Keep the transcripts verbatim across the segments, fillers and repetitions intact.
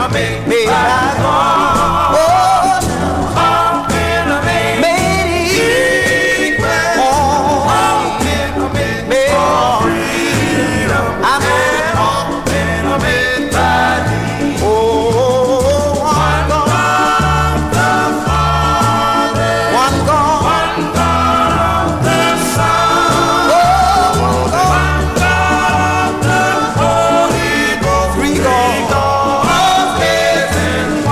made by God. Oh, now made equal. All men are made for freedom. I know all men are made by thee. Oh, one God, the Father, one God, one God, the Son, oh, one God, the Holy Ghost, three gods, heaven,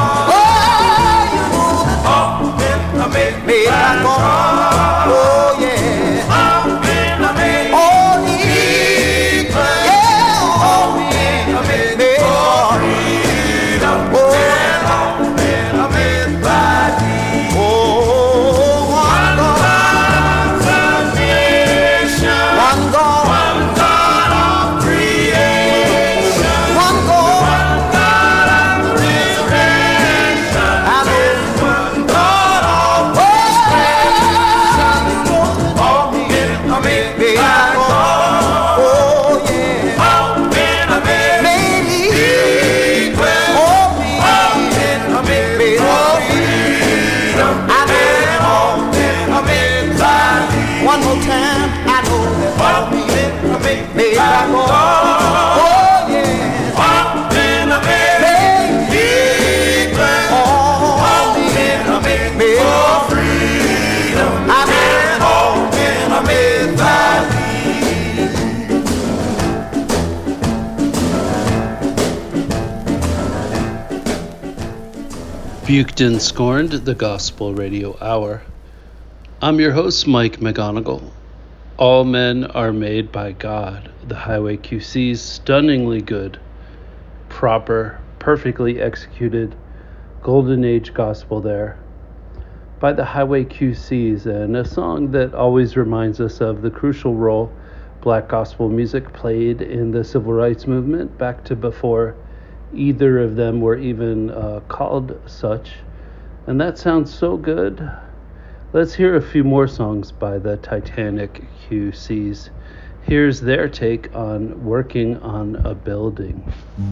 oh, all men are made by God. Oh, yeah, all men are made all equal. Yeah, all men are made for freedom. Oh, and all men are made by thee. Oh, one God, one nation, one God, one God of creation, one God, one God of resurrection, and one God of creation. All men are made by God. Oh, yeah. All men are made equal. All men are made for freedom. And all men are made by thee. One more time, I know that all men are made by God. Oh, yeah. All men are made equal. All men are made for freedom. And all men are made by thee. Buked and Scorned, the Gospel Radio Hour. I'm your host, Mike McGonigal. All men are made by God. The Highway Q C's stunningly good, proper, perfectly executed, golden age gospel there by the Highway Q C's, and a song that always reminds us of the crucial role black gospel music played in the civil rights movement back to before either of them were even uh, called such. And that sounds so good. Let's hear a few more songs by the Titanic Q Cs. Here's their take on Working on a Building.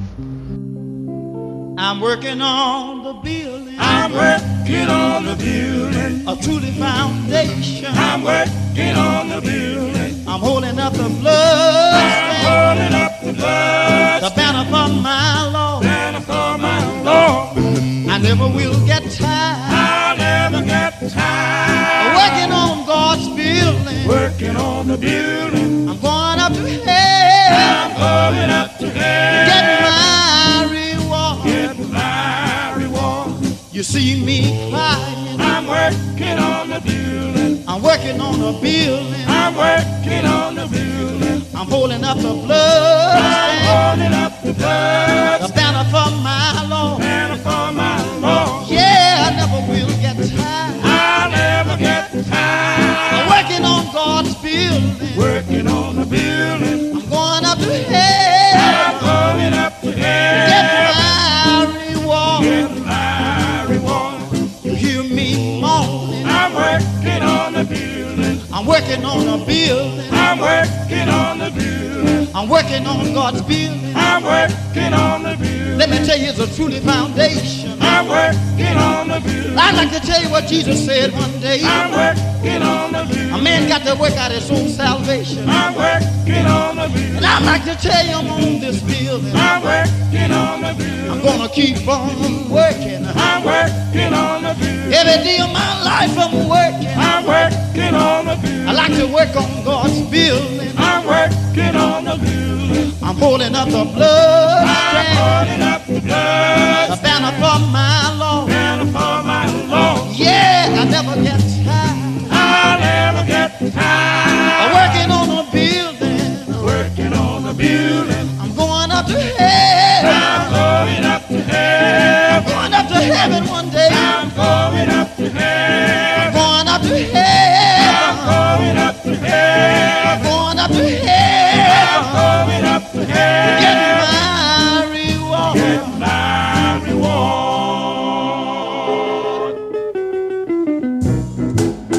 I'm working on the building. I'm working on the building. A truly foundation. I'm working on the building. I'm holding up the blood. I'm holding up the blood. The banner for my Lord. Banner for my Lord. I never will get tired. I'll never get tired. Working on God's building. Working on the building. I'm going up to heaven. I'm going up to heaven. Get my reward. Get my reward. You see me crying. I'm working on the building. I'm working on the building. I'm working on the building. I'm holding up the blood. I'm holding up the blood. The banner for my Lord. Banner for my Lord. Yeah, I never will get tired. I'll never get tired. I'm working on God's building. Working on the building. I'm going up to heaven. I'm going up to heaven. Get my reward. Get my reward. You hear me moaning. I'm working on the building. I'm working on the building. I'm working on the building. I'm working on God's building. I'm working on the building. Let me tell you, it's a truly foundation. I'm working on the building. I'd like to tell you what Jesus said one day. I'm working on the building. A man got to work out his own salvation. I'm working on the building. And I'd like to tell you I'm on this building. I'm working on the building. I'm gonna keep on working. I'm working on the building. Every day of my life I'm working. I'm working on the building. I like to work on God's building. I'm working on the building. I'm holding up the blood. I'm holding up the blood. The banner for my Lord. Banner for my Lord. Yeah, I never get tired. I'll never get tired. I'm working on the building. Working on the building. I'm going up to heaven. I'm going up to heaven. I'm going up to heaven one day. I'm going up to I'm heaven. going up to heaven. I'm going up to heaven. I'm going up to heaven. I'm going up to heaven. Get my reward. Get my reward.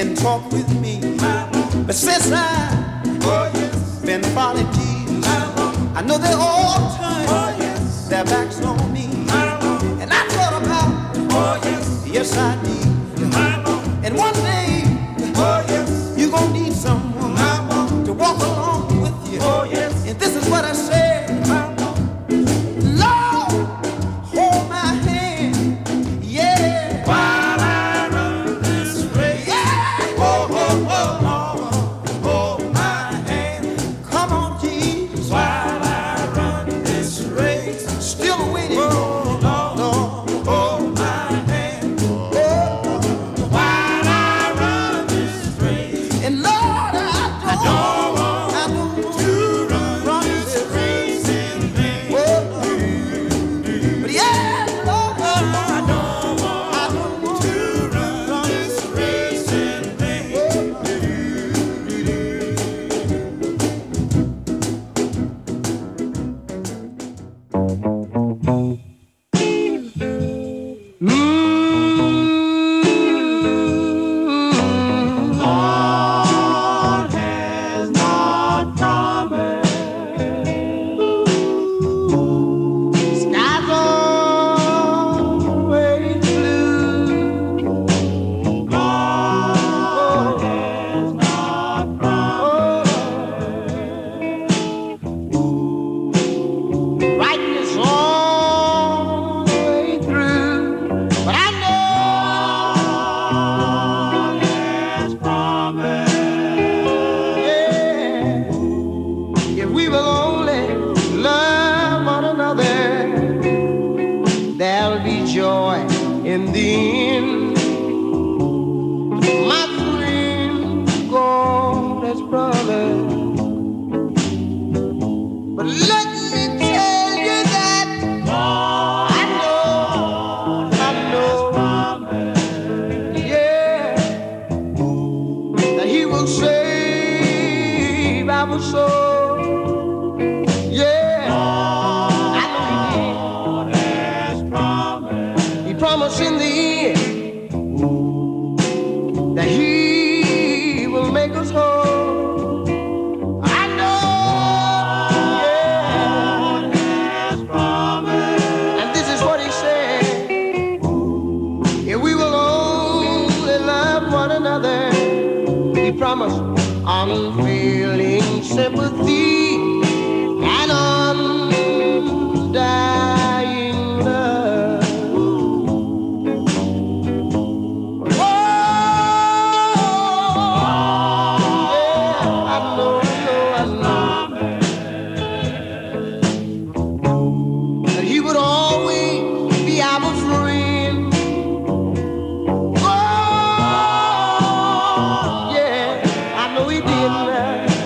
and talk with me. But since I've been following Jesus, I know they all turn their backs on me. And I thought about, yes I did. And one day, you're gonna need someone to walk along with you. And this is what I said. Lord, hold my hand, yeah. While I run this race, yeah. Oh, oh, oh, oh, hold my hand. Come on, Jesus. While I run this race, still waiting. Oh, Lord, Lord, hold my hand. Oh, while I run this race, and Lord, I don't, I don't want, I don't want to run, run this race in vain. Oh, but yeah, Lord, I don't want, I don't want to run, run this race in vain. Lord has not promised. Skies always blue. Lord has not promised. Brightness all the way through. But I know Lord has promised. Yeah. If we will only love one another, there'll be joy in the end. My friend, God has promised. But let me tell you that I know, I know, yeah, that He will save our soul. Yeah, I know He did. He promised in the end that He will make us whole. I know, yeah, and this is what He said. If we will only love one another, He promised unfailing sympathy and undying love. Oh, yeah, I know, I know, I know that He would always be our friend. Oh, yeah, I know He did.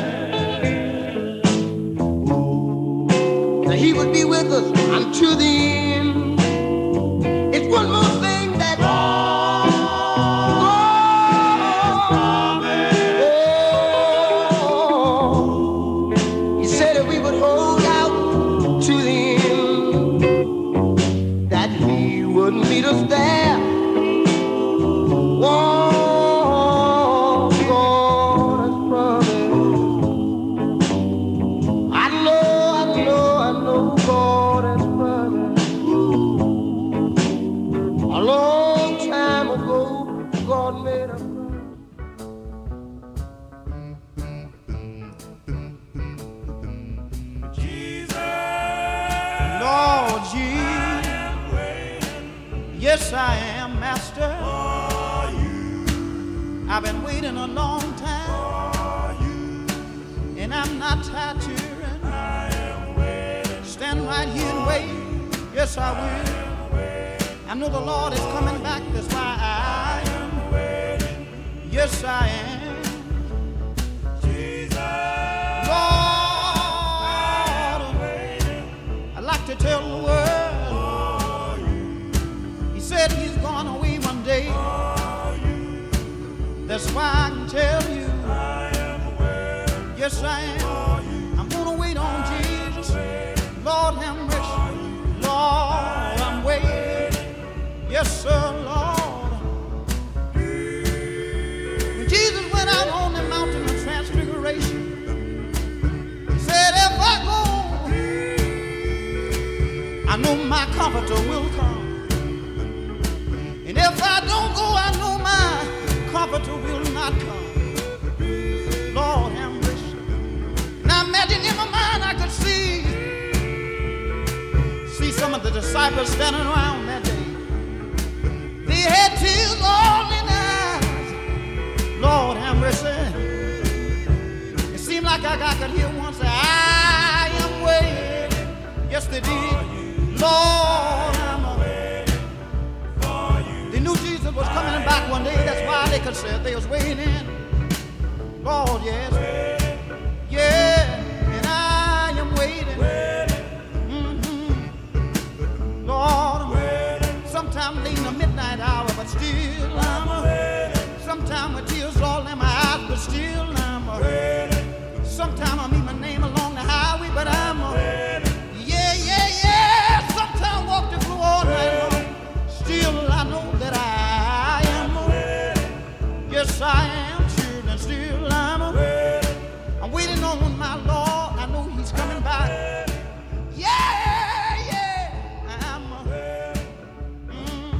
That He would be with us until the end. It's one more thing that oh, He said that we would hold out to the end, that He would meet us there. Oh, God has promised. I know, I know, I know God has promised. A long time ago, God made a promise. Lord Jesus, yes I am, Master. I've been waiting a long time, and I'm not tired to stand right here and wait. Yes, I will. I know the Lord is coming back, that's why I am waiting. Yes, I am. Lord, I'd like to tell the world, He said He's gone away one day. That's why I can tell you, yes I am. I'm gonna wait on Jesus. Lord have mercy. Lord, I'm waiting. Yes sir, Lord. When comforter will come. And if I don't go, I know my comforter will not come. Lord have mercy. Now imagine in my mind I could see, see some of the disciples standing around that day. They had tears all in their eyes. Lord have mercy. It seemed like I, I could hear one say, I am waiting. Yes, they did. Lord, I'm waiting for you. They knew Jesus was coming back one day. That's why they could say they was waiting. Lord, yes. Yeah, and I am waiting. Mm-hmm. Lord, I'm waiting. Sometime late in the midnight hour, but still I'm waiting. Sometime with tears all in my eyes, but still I'm waiting. Sometime I meet my name along the highway, but I'm waiting. Yeah, yeah, yeah. Sometime walk the floor all night long. Still I know that I am waiting. Yes, I am sure, and still I'm waiting. I'm waiting on my Lord. I know He's coming back. Yeah, yeah. I'm waiting. Mm.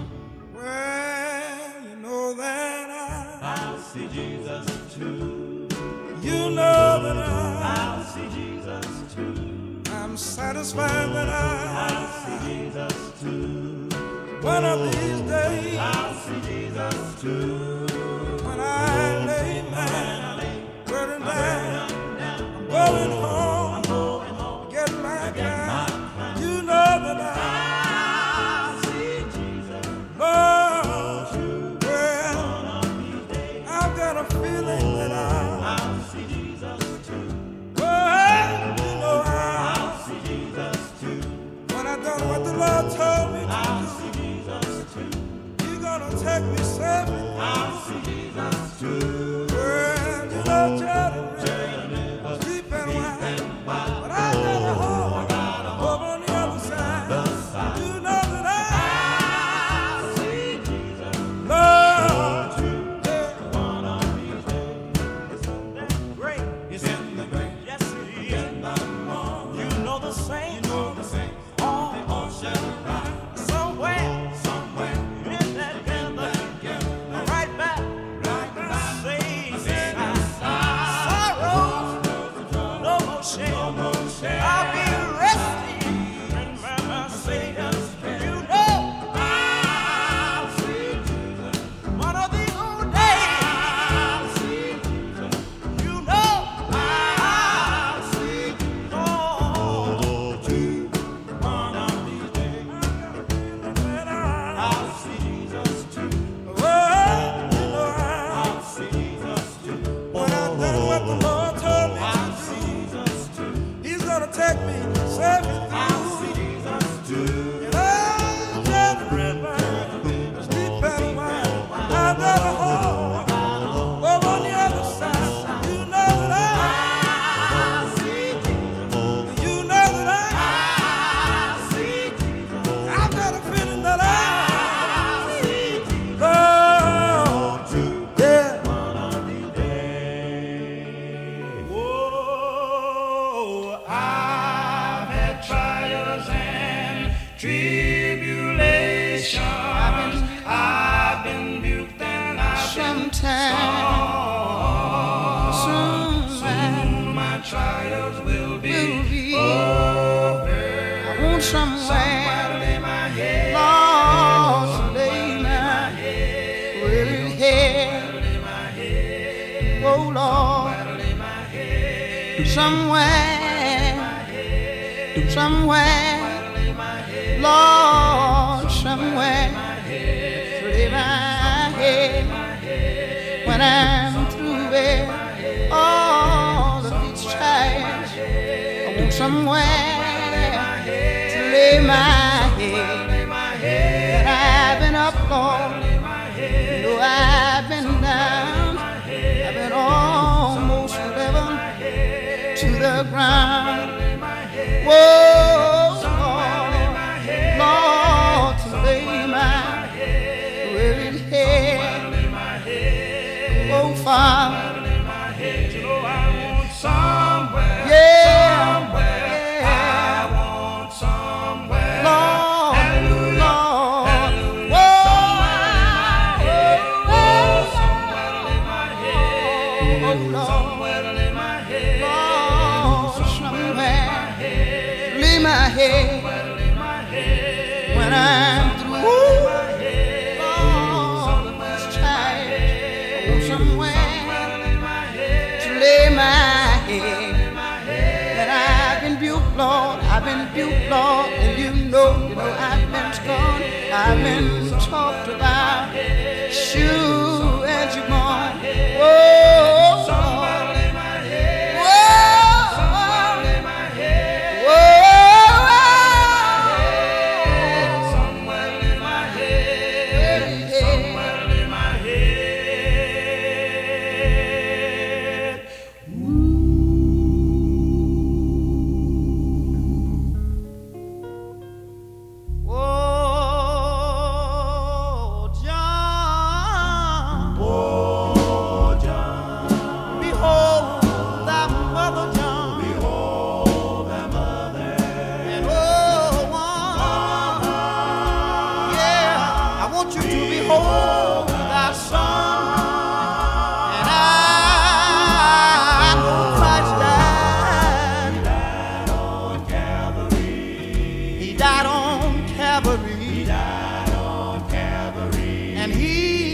Well, you know that I, I'll see Jesus too. You know that I, I'll see Jesus too. I'm satisfied that I, I'll see Jesus too. One of these days, I'll see Jesus too. When I lay my burden down, I'm going home, I'm going home, get my crown. You know that I'll see Jesus. Lord, well, I've got a feeling that I'll see Jesus too. Well, you know I'll see Jesus too. When I done what the Lord told me to I'll do, see Jesus too. You're gonna take me safely. I'll see Jesus too. Well, you know, Jordan, sleep and wine, but I got a home over on the other side. You know that I'll see Jesus. Lord, one of these days. It's in the great. It's in the great. Yes, it is. In the morning. You know the same. You know the same. All all shall rise. Somewhere, somewhere in that gather, right back, right back. Same side. Sorrow, no more shame. No more shame. I'll be resting in my Savior. You know I'll see Jesus. One of these old days, I'll see Jesus. You know I'll see Jesus. Oh, one of these days, I'll see Jesus too. Oh, you know I'll see Jesus too. When I've done what the Lord told me to do, Jesus too. He's gonna take me, save me through. I'll see Jesus too. And I'll just river, sleep and wine. I've got a home over on the other side. You know that I'll see Jesus. You know that I'll see Jesus. I've got a feeling that I'll see Jesus. Lord, yeah. One of these days. Whoa, I've had trials and tribulations. I've been buked and I've been Sometime, scorned. sometime Soon my trials will be will be. over. I want somewhere, Somewhere to lay my head. Lord, to lay my head. weary head. Lay my head. Oh Lord, Lay my head. somewhere, somewhere, Lay my head. Lord, somewhere, to lay my head. When I'm through with all of these trials, I want somewhere to lay my head. And I've been up, Lord, you know I've been down, I've been almost level to the ground. Whoa, Lord, Lord, to lay my weary head. Oh, Father, yeah, yeah. Lord, head. When I'm through, Lord, this child, I want somewhere to lay my head. That I've been built, Lord, I've been built, Lord, and you know, you know, I've been scorned, I've been talked about. Sure as you're born, whoa, somebody lay my head. Whoa, somebody lay my head. Whoa, somebody lay my head. Somebody lay my head. Whoa, John. Whoa, John. Behold thy mother, John. Behold thy mother. And oh, one. Yeah, I want you to behold thy son. And I, I know Christ died. He died on Calvary. He died on Calvary. He died on Calvary. And he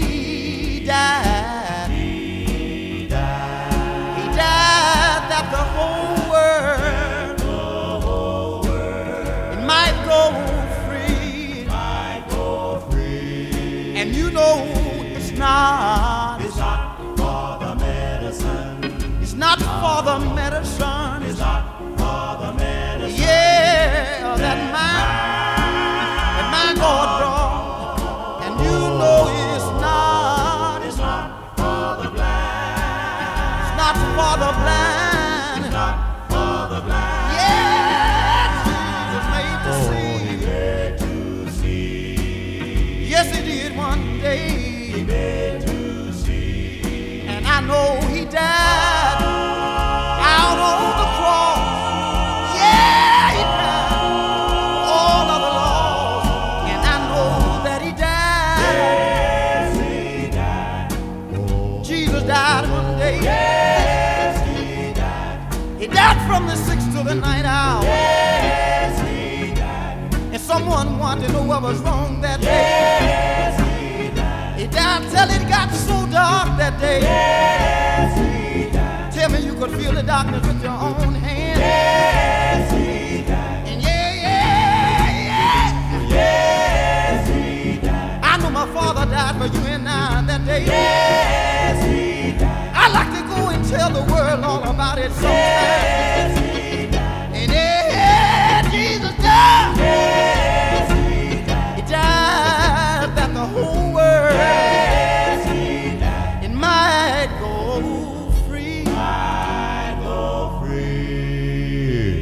died. He died. He died that the whole world, the whole world, it might go free. Might go free. And you know it's not. It's not for the medicine. It's not for the medicine. It's not for the medicine. Yeah, that man, that man God brought. And you know it's not. It's not for the blind. It's not for the blind. It's not for the blind. Yeah, Jesus made to see. He made to see. Yes, he did one day. He made to see. And I know he died out on the cross. Yeah, he died all of the laws. And I know that he died. Yes, he died. Jesus died one day. Yes, he died. He died from the sixth to the ninth hour. Yes, he died. And someone wanted to know what was wrong that day. Yes, he died. He died till it got so dark that day. Yes, he died. Tell me you could feel the darkness with your own hand. Yes, he died. And yeah, yeah, yeah. Yes, he died. I know my father died for you and I that day. Yes, he died. I like to go and tell the world all about it sometime. Yes, he died. And yeah, Jesus died. Yes, he died. He died that the whole world, yes, he died, it might go free. Might go free.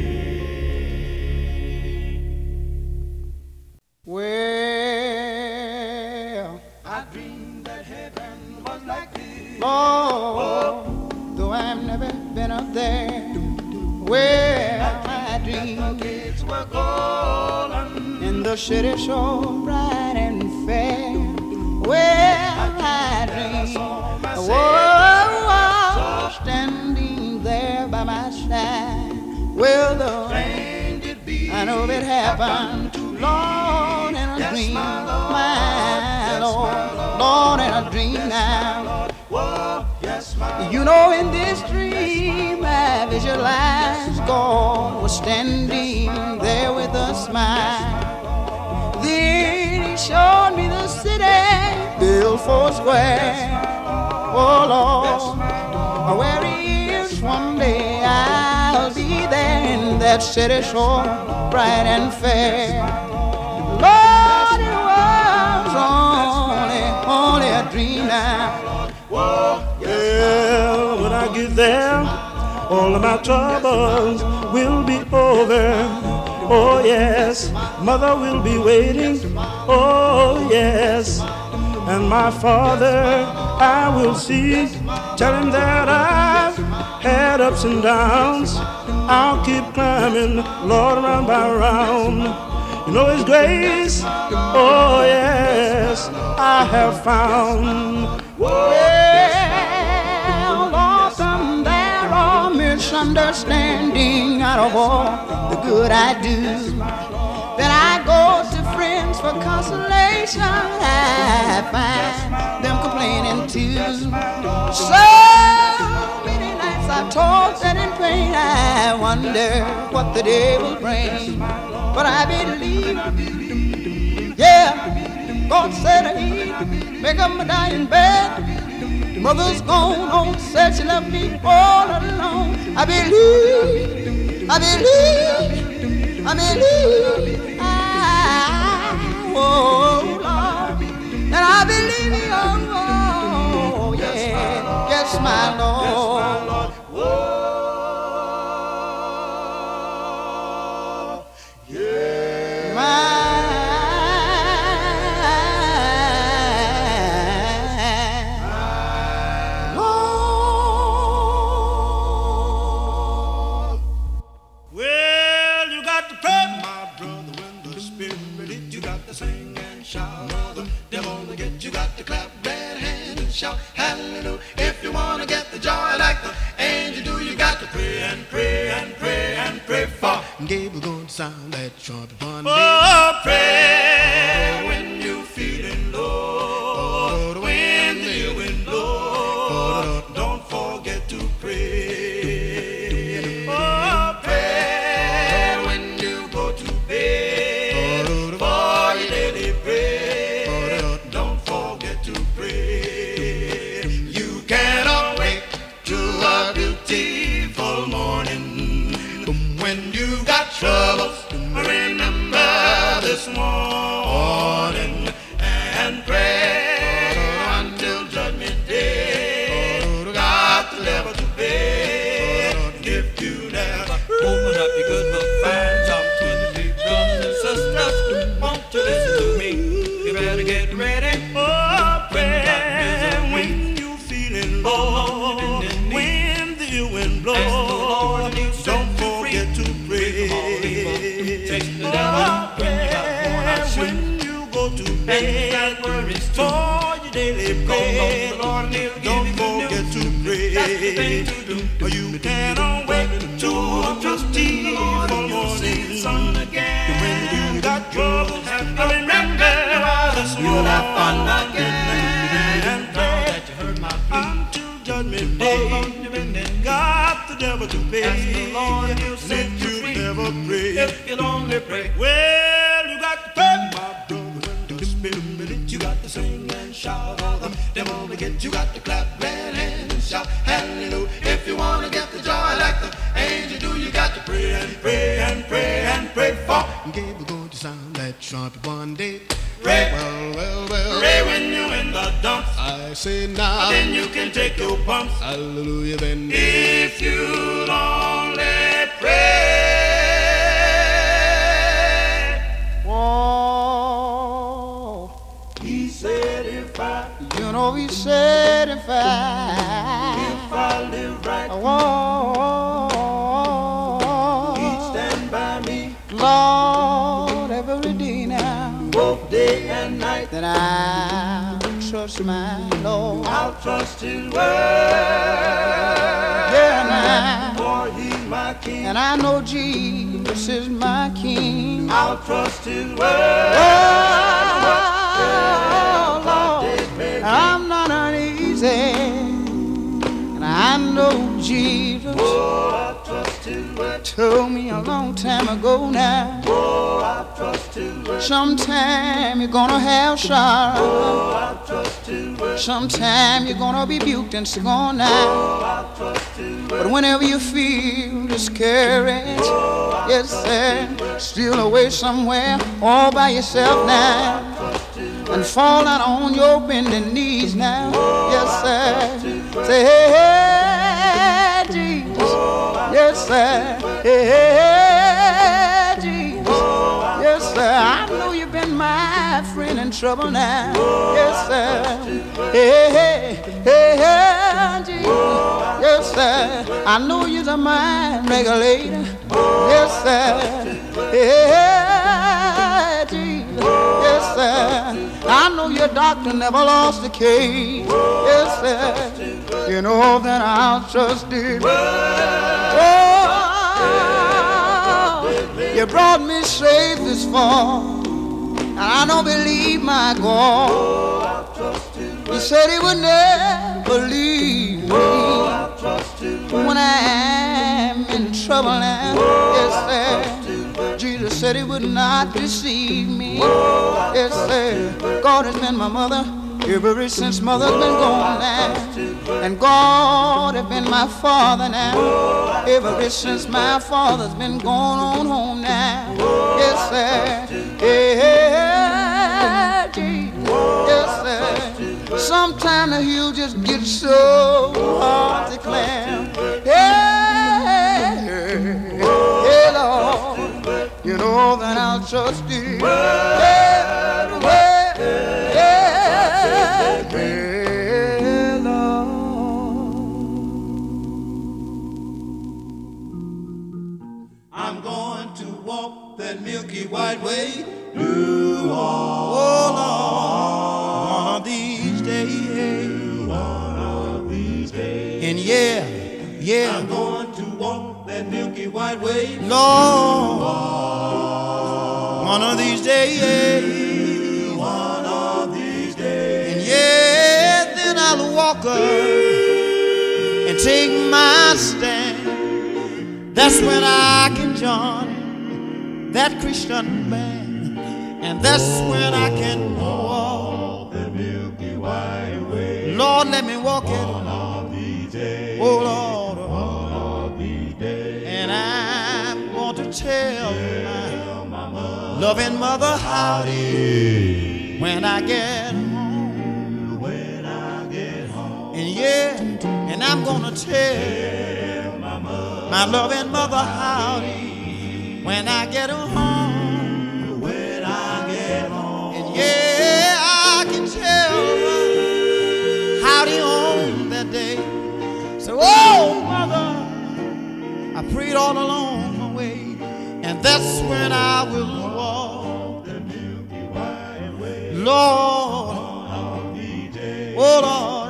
Well, I dreamed that heaven was like this. Lord, though I've never been up there. Well, I dreamed the gates were golden and the city so bright and fair. Well, I dreamed I was standing there by my side. Well, though I know it happened, Lord, in a dream, my Lord, Lord, in a dream now. You know, in this dream I visualized God was standing there with a smile. Then he showed me the city built four square. Oh Lord, where he is one day I'll be there in that city so bright and fair. Lord, it was only, only a dream now. Yeah, when I get there, all of my troubles will be over. Oh yes, mother will be waiting. Oh yes, and my father I will see. Tell him that I've had ups and downs. I'll keep climbing, Lord, round by round. You know His grace, oh yes, I have found. Well, often there are misunderstandings. I of all the good I do. Then I go to friends for consolation. I find them complaining too. So many nights I've tossed and in pain. I wonder what the day will bring. But I believe, yeah, God said He'd make up my dying bed. Mother's gone home, said she left me all alone. I believe, I believe, I believe, I, oh Lord, and I believe, oh, oh yeah, yes, my Lord. Oh, yeah, my. Shout hallelujah if you wanna get the joy like the angel do. You got to pray and pray and pray and pray for Gabriel going to sound that trumpet one day. Oh, pray when you feeling low, when the wind blows. Don't forget to pray. Oh, pray when you go to bed for your daily bread. Don't forget to pray. Beautiful morning when you got troubles. Remember this morning and pray until judgment day. Got the level to bed if you never open up your good book, find some twenty brothers and sisters. Want to listen to me? You better get ready. Oh, pray when you feeling low. Wind blow, don't forget to pray. Oh, pray when you go to bed for your daily bread. Don't forget to pray. You can't wait to a trustee for morning. When you got troubles, remember this you'll have fun again. And pray until judgment day. Got the devil to pay. The Lord, you let you never pray. If you'll only pray. Well, you got to pray, my brother. When the spirit, you got to sing and shout. All the devil to get, you got to clap, glad hands and shout. Hallelujah. If you want to get the joy like the angel do, you got to pray and pray and pray and pray for Gabriel going to sound that trumpet one day. Pray, well, well, well. Pray when you're in the dumps. I say now. Then you can take your bumps. Hallelujah, then. If you'll only pray. Whoa. He said if I. You know he said if I. If I live right. Whoa. He'd stand by me. Lord, every day now. Both day and night. That I'll trust my Lord. I'll trust His word. Yeah, now. For He's my King. And I know Jesus is my King. I'll trust His word. Oh, Lord, I'm not uneasy. And I know Jesus. Oh, I trust His word. Told me a long time ago now. Oh, I trust His word. Sometime you're gonna have sorrow. Oh, I trust His word. Sometime you're gonna be buked and scorned now. Oh, I trust His word. But whenever you feel discouraged, oh, yes sir, steal away somewhere all by yourself now. And fall down on your bending knees now. Oh, yes sir. Say hey, hey Jesus. Oh, yes sir. Hey, hey, hey Jesus. Oh, yes sir. I know you've been my friend in trouble now. Oh, yes sir. Hey, hey, hey, hey Jesus. Yes sir. I know you're the mind regulator. Yes sir. Hey, hey Jesus. Yes sir. I know your doctor never lost the case. Yes, sir. You know that I'll trust it. Oh, You brought me safe this far, and I don't believe my God. He said he would never leave me when I am in trouble. And yes, sir, Jesus said he would not deceive me. Yes, sir, God has been my mother ever since mother's been gone now, and God has been my father now ever since my father's been gone on home now. Yes, sir. Yeah, Jesus. Yes, sir. Sometimes the hill just gets so hard to climb. Yeah, yeah, Lord. You know that I'll trust you. Yeah, yeah, yeah, yeah, Lord. I'm going to walk that milky white way. You are. Oh, Lord. One of these days. One of these days. And yeah, yeah. I'm going to walk that milky white way. Lord. One of these days. One of these days. And yeah, then I'll walk up and take my stand. That's when I can join that Christian band, and that's when I can walk the milky white way. Lord, let me walk it. Oh Lord, and I'm going to tell my loving mother howdy when I get home. When I get home, and yeah, and I'm going to tell my loving mother howdy when I get home. When I get home, and yeah, I can tell her howdy on that day. So, oh mother, I prayed all along my way, and that's when I will walk the milky white way. Lord, oh Lord,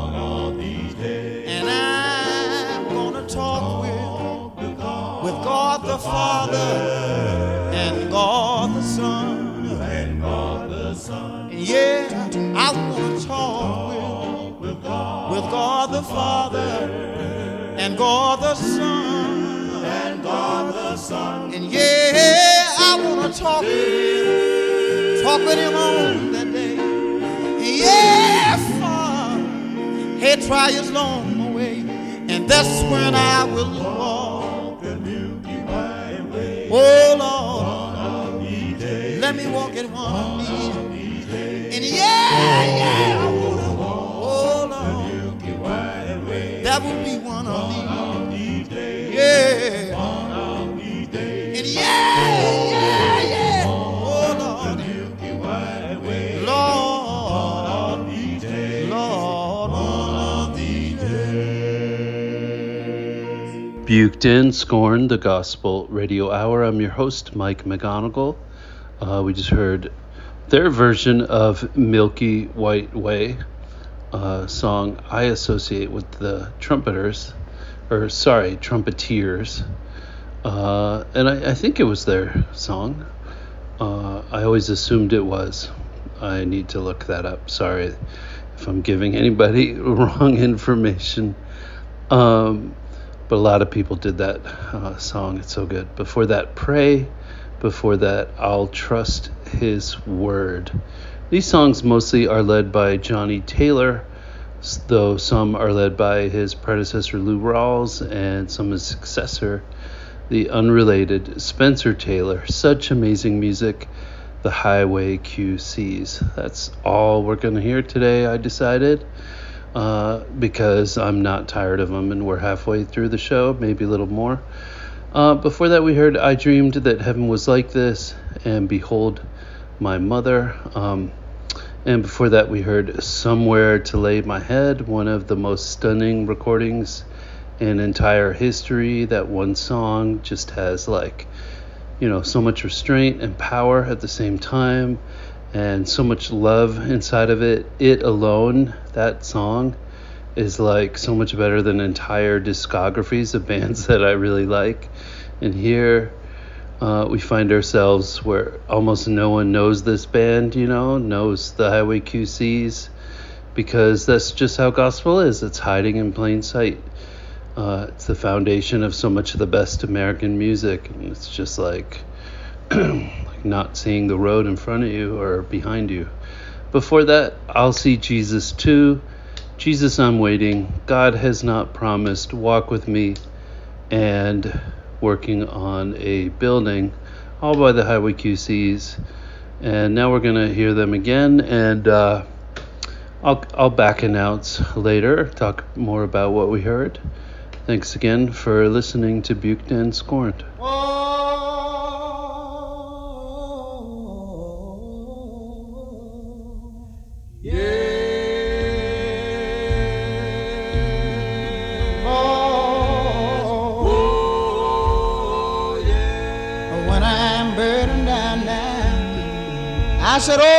and I'm gonna talk with with God the Father and God the Son, and God the Son. And yeah, I wanna talk with, with God, with God the Father and God the Son, and God the Son. And yeah, I wanna talk with him, talk with him on that day. And yeah, Father, hey, try his long way, and that's when I will walk. Oh Lord, let me walk it one of these days. And yeah, yeah, I wanna walk. Oh Lord, that would be one of these days. Yeah, and yeah, yeah, yeah. Oh Lord, Lord, Lord, one of these days. Buked in, Scorn, the Gospel Radio Hour. I'm your host, Mike McGonigal. Uh, we just heard their version of Milky White Way, a song I associate with the trumpeters, or sorry, trumpeteers. Uh, and I, I think it was their song. Uh, I always assumed it was. I need to look that up. Sorry if I'm giving anybody wrong information. Um, But a lot of people did that uh, song. It's so good. Before that, Pray. Before that, I'll Trust His Word. These songs mostly are led by Johnny Taylor, though some are led by his predecessor Lou Rawls and some his successor, the unrelated Spencer Taylor. Such amazing music. The Highway Q Cs. That's all we're going to hear today, I decided. Uh, because I'm not tired of them, and we're halfway through the show, maybe a little more. Uh, before that, we heard I Dreamed That Heaven Was Like This, and Behold My Mother. Um, and before that, we heard Somewhere to Lay My Head, one of the most stunning recordings in entire history. That one song just has, like, you know, so much restraint and power at the same time, and so much love inside of it. It alone, that song, is like so much better than entire discographies of bands that I really like. And here, Uh, we find ourselves where almost no one knows this band, you know, knows the Highway Q Cs, because that's just how gospel is. It's hiding in plain sight. Uh, it's the foundation of so much of the best American music, and it's just like, like not seeing the road in front of you or behind you. Before that, I'll See Jesus Too, Jesus I'm Waiting, God Has Not Promised, Walk With Me, and Working on a Building, all by the Highway Q Cs. And now we're going to hear them again, and uh, I'll, I'll back announce later, talk more about what we heard. Thanks again for listening to Buked and Scorned. I said, oh,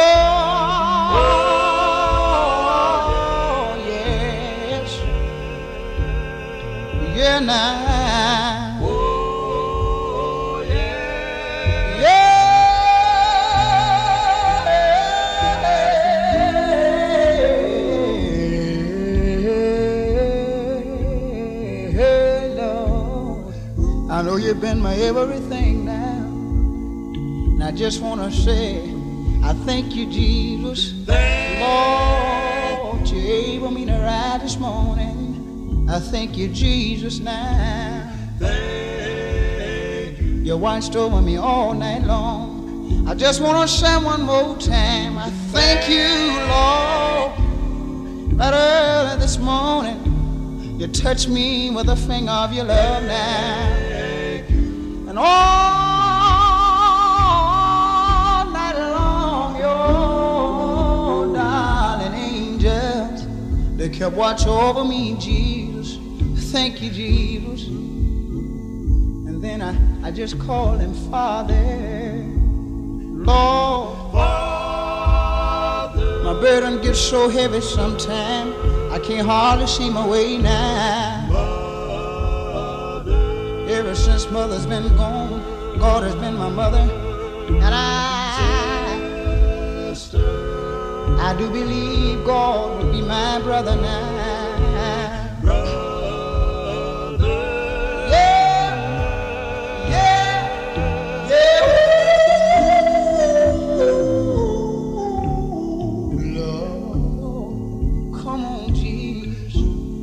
oh yes, yeah, now, oh, yeah, yeah, Lord, I know you've been my everything now, and I just want to say, I thank you, Jesus. Thank Lord, you able me to ride this morning. I thank you, Jesus, now. Thank you. You watched over me all night long. I just want to say one more time, I thank you, Lord. Right early this morning, you touched me with the finger of your love now. Thank you. And all they kept watch over me, Jesus. Thank you, Jesus. And then I, I just called him Father. Lord, Father. My burden gets so heavy sometimes I can't hardly see my way now. Father. Ever since mother's been gone, God has been my mother. And I I do believe God will be my brother now. Brother. Yeah, yeah, yeah. Lord, come on, Jesus.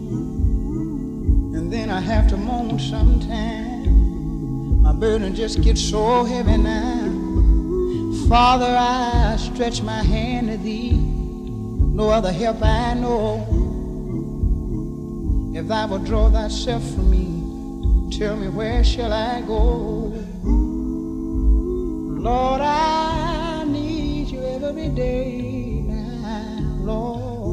And then I have to moan sometime. My burden just gets so heavy now. Father, I stretch my hand to thee. No other help I know. If thou wilt draw thyself from me, tell me where shall I go? Lord, I need you every day now, Lord.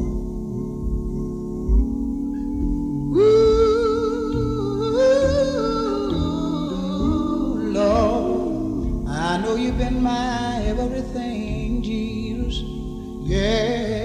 Ooh, Lord, I know you've been my everything, Jesus. Yeah.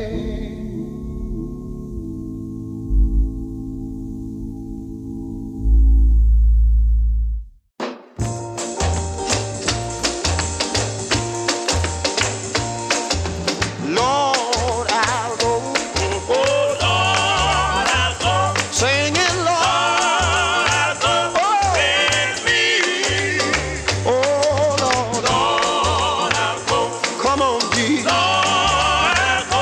Come on, Jesus. Lord,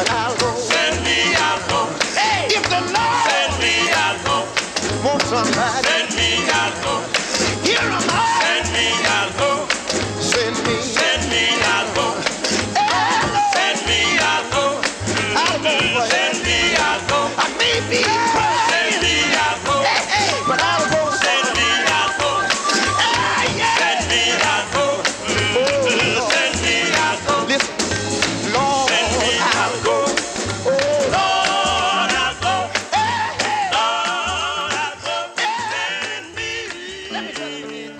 but I'll go. Send me, I'll go. Hey, if the Lord Send me, I'll go. wants somebody, Send me, I'll go. here am I. Send me, I'll go. Send me, Send me, I'll go. hey, Lord, Send me, I'll go. I'll go for you. Send me, I'll go. I may be Send crying, me, I'll go. hey, hey, but I'll go. Send me, I'll go. Hey, yeah. Send me, I'll go. Send me, I'll go. Listen, Lord, Send me, I'll go. Oh, Lord, I'll go. hey, hey. Lord, I'll go. Send me. Let me tell you again.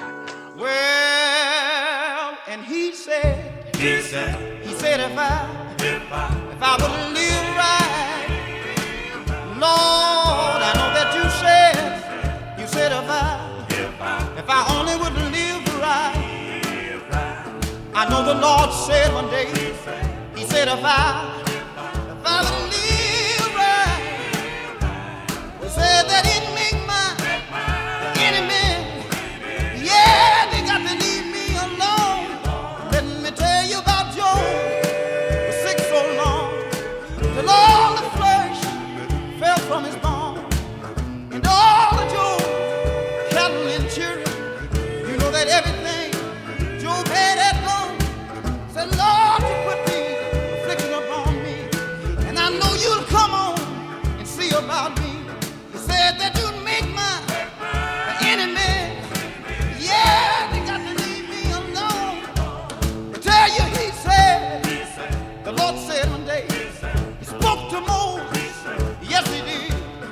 Well, and he said, He said, he said if I, if I, if I would live right, Lord, I know that you said, you said if I, if I, if I only would live right. I know the Lord said one day, he said if I, if I would live right, he said that he'd make my enemy, yeah, they got to leave me alone. Let me tell you about Job, was sick so long, till all the flesh fell from his bone, and all the Job, cattle and children, you know that everything Job had at home. Said, Lord, you put the affliction upon me, and I know you'll come on and see about me. He said that you'd make my enemy, yeah, they got to leave me alone. I tell you, he said, the Lord said one day, he spoke to Moses, yes he did.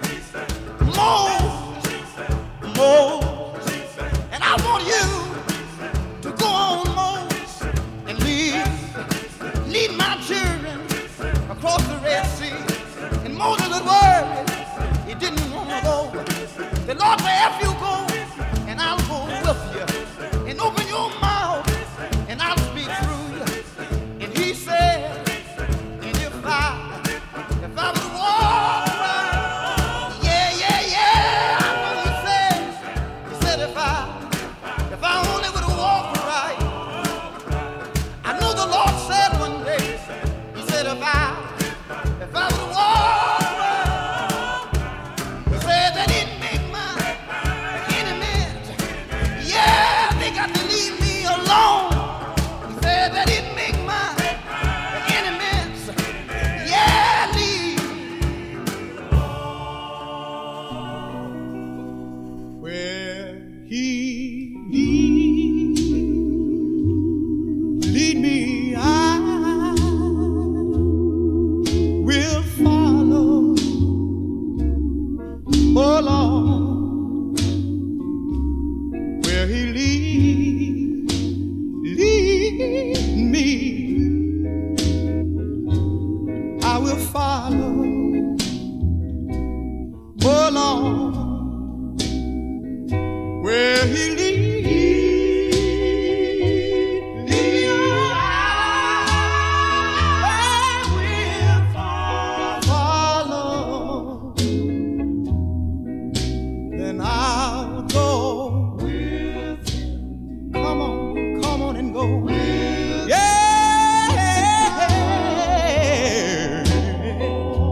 Moses, Moses, and I want you to go on, Moses, and lead, lead my children across the Red Sea. And Moses was worried, he didn't want to go. The Lord said, if you go, and I'll go with you, and open your mouth, and I'll speak through you. And he said, and if I, if I would walk right, yeah, yeah, yeah, I know he said, he said if I, if I only would walk right, I know the Lord said one day, he said if I, if I would walk right, he said that he'd make my enemies, yeah, they got to leave me alone. He said that he'd make my enemies, yeah, leave. Where he lead, lead me, I will follow. Oh Lord, where he lead, lead me, I will follow. Oh Lord, where he leads, lead, I will follow. Then I'll go with him. Come on, come on and go with him. Yeah.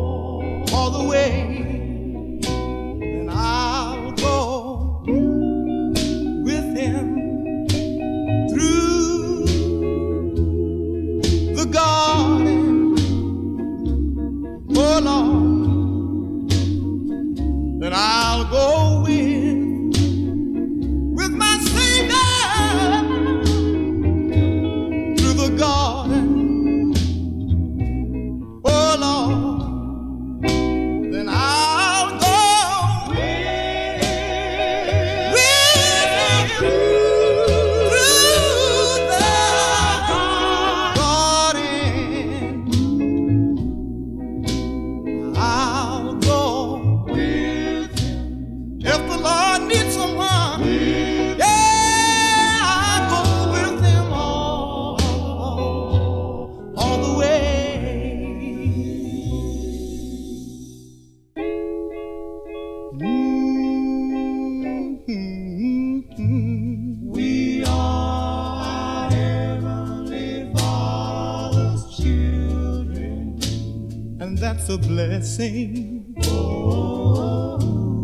and that's a blessing. Oh,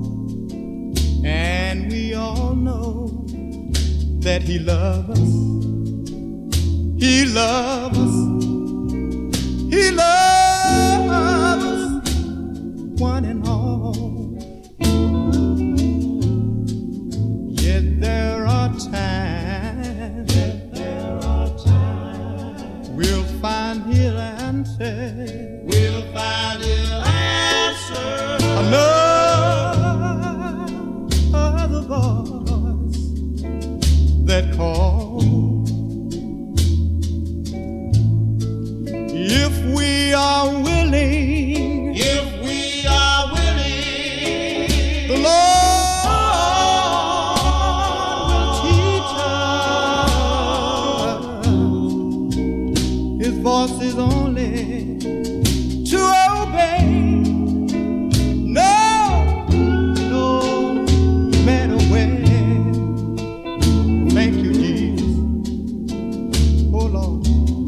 and we all know that He loves us. He loves us. He loves us, one and all. Yet there are times, Yet there are times we'll find He'll answer. We'll find He'll answer. Another voice that calls. If we are willing, if we are willing, the Lord will teach us. His voice is only to obey. No, no matter where. Thank you, Jesus. Oh, Lord.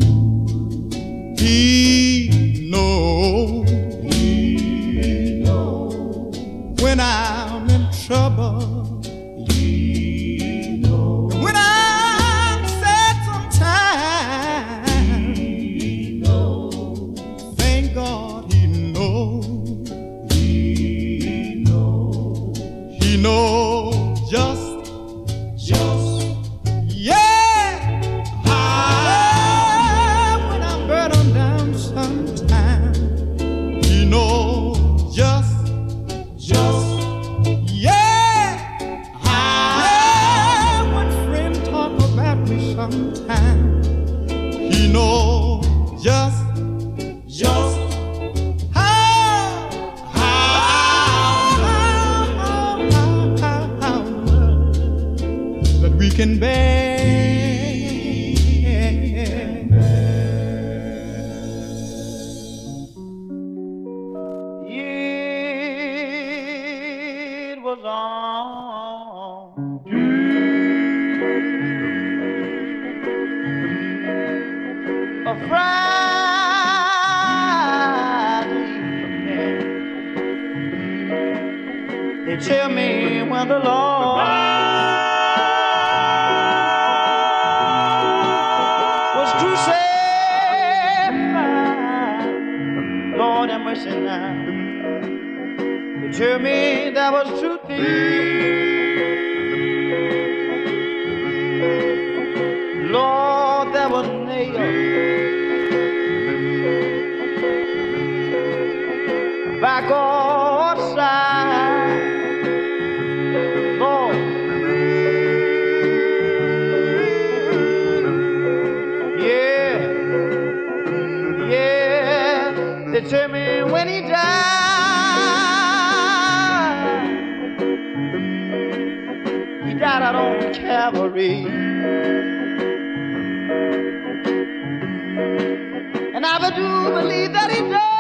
He knows, He knows when I'm in trouble. He knows when I'm sad sometimes. He knows. Thank God He knows. He knows. He knows just, just, yeah. He knows just, just how, how, how, how, how much that we can bear. It was on a Friday evening. They tell me when the Lord was crucified. Lord have mercy now. They tell me that was truth. Lord, that was nailed by God's side, Lord. Yeah, yeah. They tell me when He died, He died out on Calvary. And I do believe that He died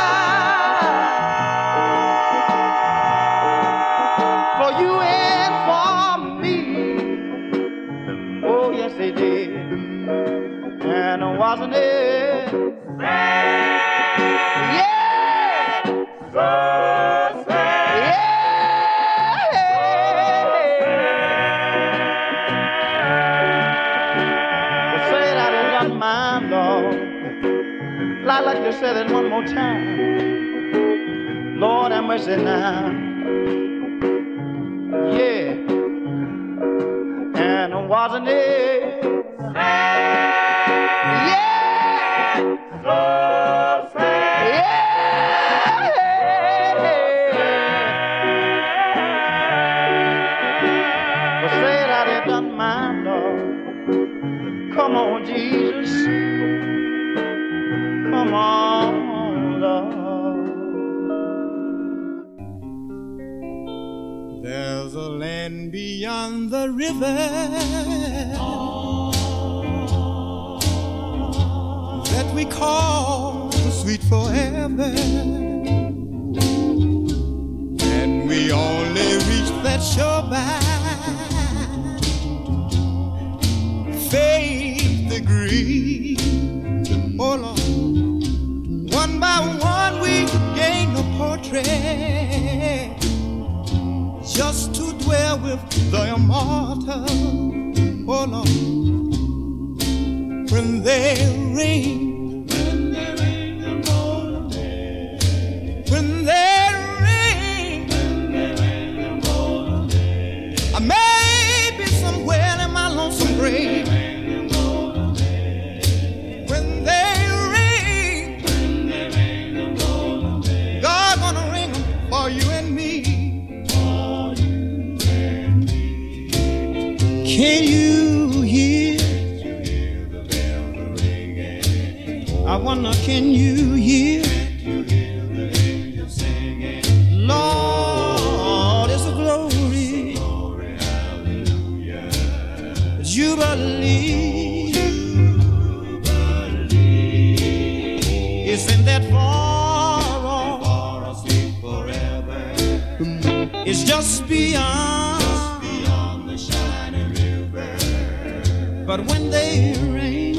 for you and for me. Oh, yes, He did. And wasn't it sad? Yeah, so sad. Yeah. But say that it doesn't mind, Lord. I'd like to say that one more time. Lord have mercy now. Yeah. And wasn't it sad? Yeah. So sad. Yeah. But say that it doesn't mind, Lord. Come on, Jesus. Come on, Lord. There's a land beyond the river that we call the sweet forever, and we only reach that shore by faith degree. Oh Lord. One by one we just to dwell with the immortal. Oh Lord, when they ring, when they ring the golden day, when they ring, when they ring the golden day, I may be somewhere in my lonesome grave. When they ring, when they ring the golden day, God gonna ring them for you and me. For you and me. Can you hear? I wonder, can you hear? Lord, it's a glory, jubilee. It's in that far off. It's just beyond, the shining river. But when they rain,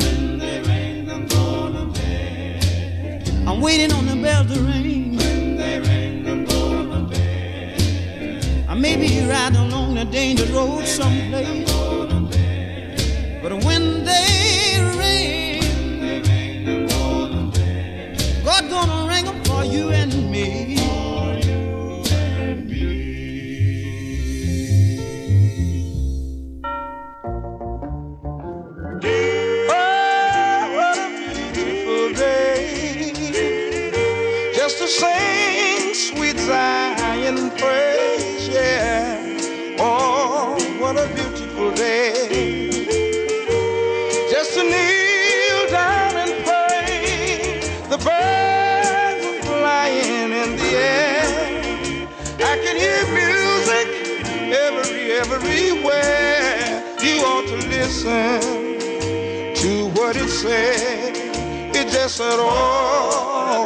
I'm waiting on the bell to ring. When they ring the golden bell, I may be riding along the dangerous road someplace. But when they ring, when they ring the golden bell, God gonna ring them for you and me. For you and me. Oh, what a beautiful day, just to sing sweet Zion praise, yeah. Oh, what a beautiful day, just to kneel down and pray. The birds are flying in the air. I can hear music every, everywhere. You ought to listen to what it said. It just said, oh,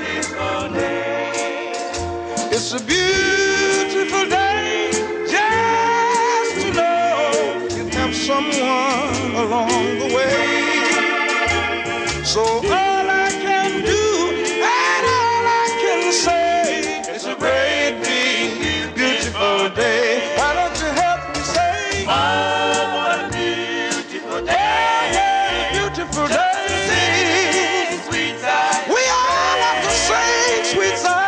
it's a beautiful day, just to know you have someone along the way. So all I can do and all I can say, it's a great big beautiful day. Why don't you help me say, oh, what a beautiful day, yeah, beautiful day. Sweet Zion. We all have to sing sweet Zion.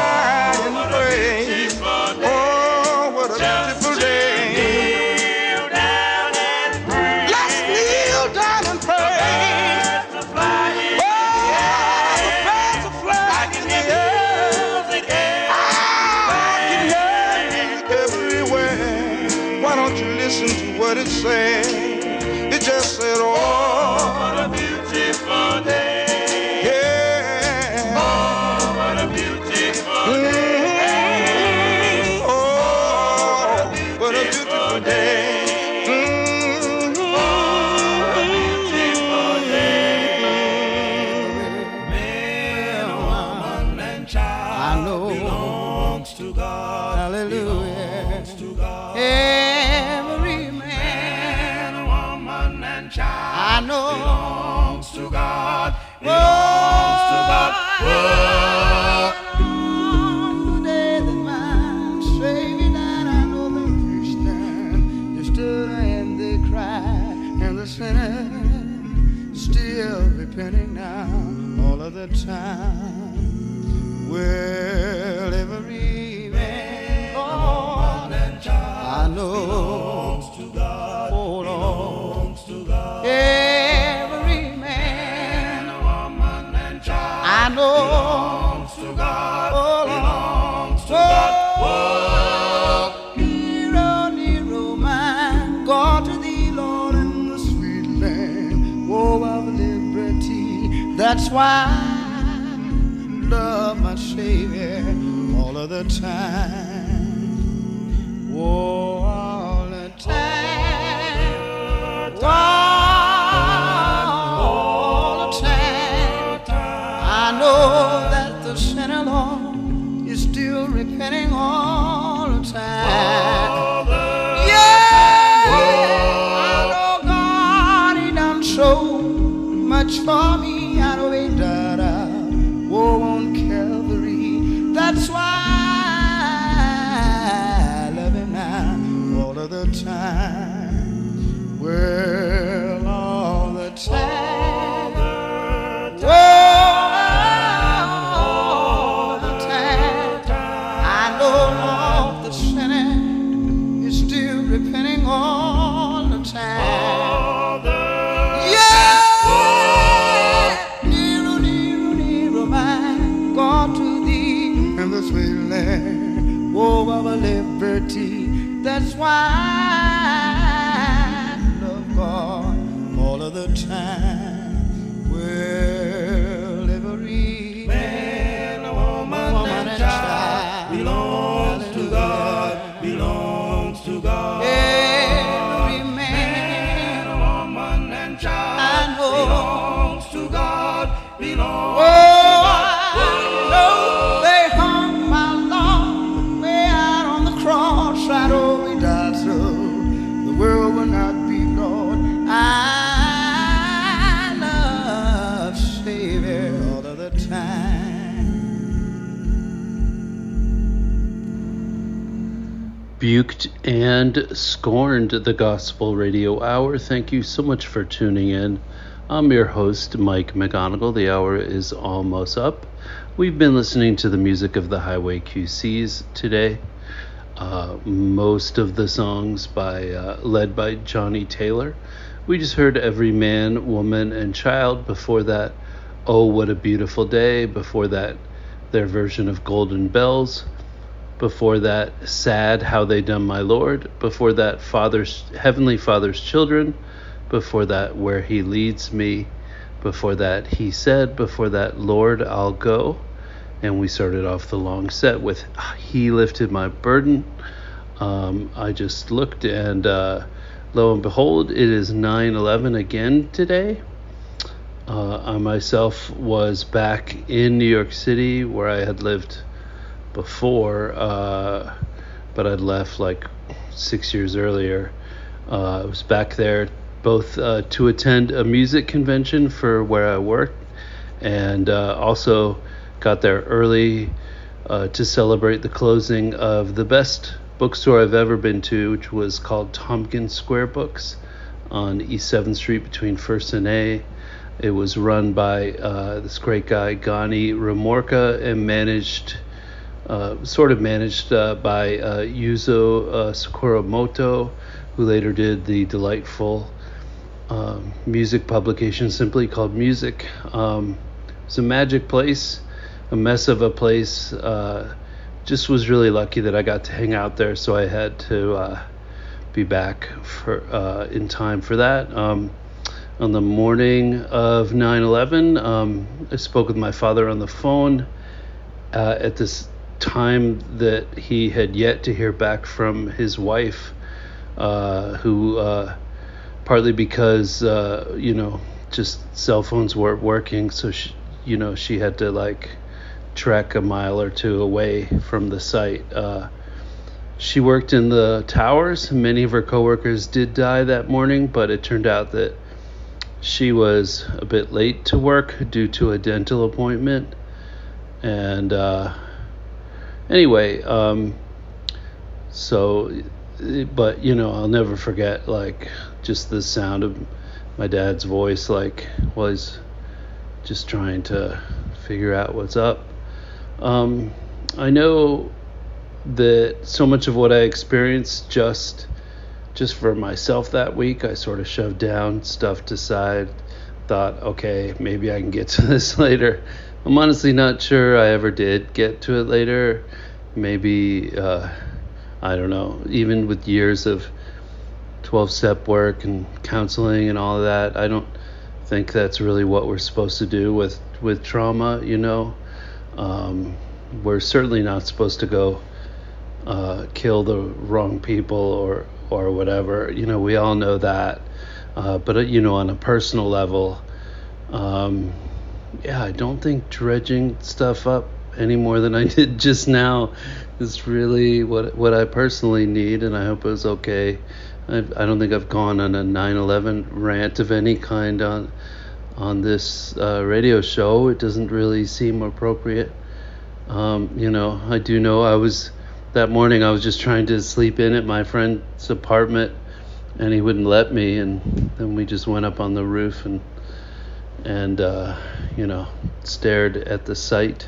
What it said, it just said, oh, what a beautiful day, yeah, oh, what a beautiful day, mm-hmm. Oh, what a beautiful day, mm-hmm. Oh, what a beautiful day. Man, woman, and child, I know, belongs to God, hallelujah, belongs to God. Yeah. I know belongs to God, belongs to God. Whoa. The day that my Savior died, I know the Christian, they stood and they cried, and the sinner still repenting now all of the time. Well, every man, Lord, and child, I know belongs to God, oh Lord, to God. Every man, woman, and child, I know belongs to God, oh, belongs to oh, God. Nero, Nero, my God, to thee, Lord, in the sweet land, oh, of liberty. That's why I love my Savior all of the time, oh, all the time. All the time, I know that the sinner, Lord, is still repenting all the time. Yeah, I know God, He done so much for me. I know He died on Calvary. That's why I love Him. eternity. That's why I love God all of the time. Well, every man, a woman, woman and child belongs to God, belongs to God. Every man, man, a woman and child I know belongs to God, belongs oh, to God. I know they hung my Lord way out on the cross. I know he died so the world will not be Lord. I love Savior all of the time. Buked and scorned the Gospel Radio Hour. Thank you so much for tuning in. I'm your host, Mike McGonigal. The hour is almost up. We've been listening to the music of the Highway Q Cs today. Uh, most of the songs by uh, led by Johnny Taylor. We just heard Every Man, Woman, and Child. Before that, Oh, What a Beautiful Day. Before that, their version of Golden Bells. Before that, Sad, How They Done My Lord. Before that, Father's Heavenly Father's Children. Before that, Where He Leads Me. Before that, He Said. Before that, Lord, I'll Go. And we started off the long set with He Lifted My Burden. Um, I just looked and uh, lo and behold, it is nine eleven again today. Uh, I myself was back in New York City where I had lived before, uh, but I'd left like six years earlier. Uh, I was back there both uh, to attend a music convention for where I worked and uh, also got there early uh, to celebrate the closing of the best bookstore I've ever been to, which was called Tompkins Square Books on East seventh Street between First and A. It was run by uh, this great guy, Gani Ramorka, and managed, uh, sort of managed uh, by uh, Yuzo uh, Sakuramoto, who later did the delightful um, music publication simply called Music. Um, it's a magic place. A mess of a place. Uh, just was really lucky that I got to hang out there, so I had to uh, be back for uh, in time for that. Um, on the morning of nine eleven, um, I spoke with my father on the phone uh, at this time that he had yet to hear back from his wife, uh, who uh, partly because uh, you know just cell phones weren't working, so she, you know she had to like trek a mile or two away from the site. Uh, she worked in the towers. Many of her coworkers did die that morning, but it turned out that she was a bit late to work due to a dental appointment. And uh, anyway, um, so, but you know, I'll never forget like just the sound of my dad's voice, like was just trying to figure out what's up. Um, I know that so much of what I experienced just just for myself that week, I sort of shoved down, stuffed aside, thought, okay, maybe I can get to this later. I'm honestly not sure I ever did get to it later. Maybe, uh, I don't know, even with years of twelve-step work and counseling and all of that, I don't think that's really what we're supposed to do with, with trauma, you know. Um, we're certainly not supposed to go uh, kill the wrong people or or whatever. You know, we all know that. Uh, but, uh, you know, on a personal level, um, yeah, I don't think dredging stuff up any more than I did just now is really what what I personally need, and I hope it was okay. I, I don't think I've gone on a nine eleven rant of any kind on on this uh, radio show. It doesn't really seem appropriate. Um, you know, I do know I was, that morning I was just trying to sleep in at my friend's apartment and he wouldn't let me, and then we just went up on the roof and, and uh, you know, stared at the site.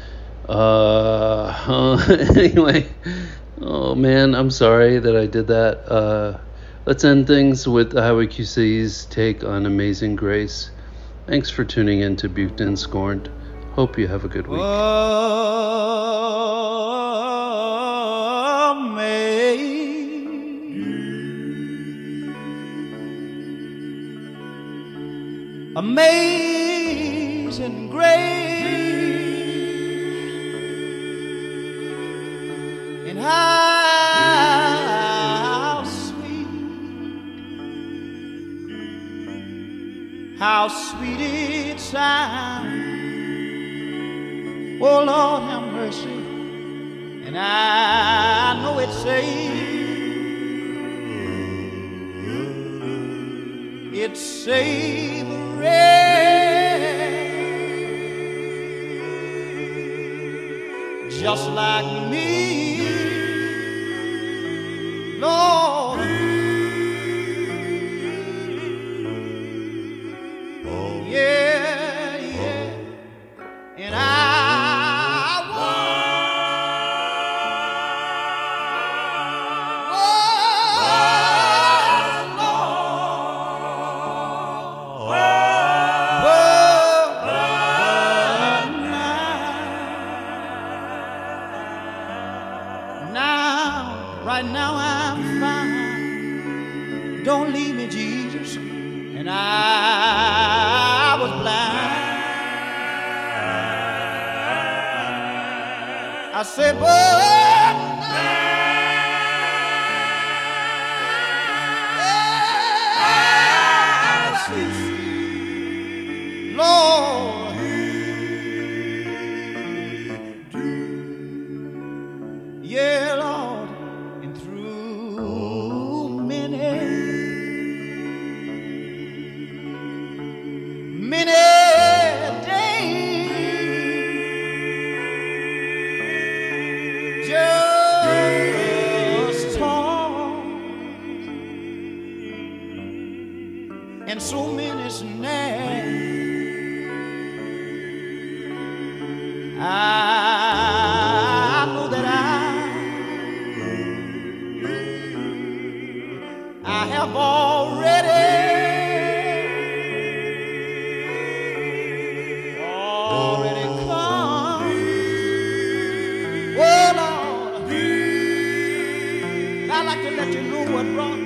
Uh, uh, anyway, oh man, I'm sorry that I did that. Uh, let's end things with the Highway Q C's take on Amazing Grace. Thanks for tuning in to Buked and Scorned. Hope you have a good week. Amazing Amazing grace, and how sweet, how sweet it sounds. Oh Lord, have mercy, and I know it saves. It's savory, just like me, Lord. Yeah, yeah, and I right now I'm fine. Don't leave me, Jesus. And I was blind. I said, but now, Lord, yeah, Lord. Many days, just storms, and so many snares. I know that I, I have already. I'd like to let you know what brought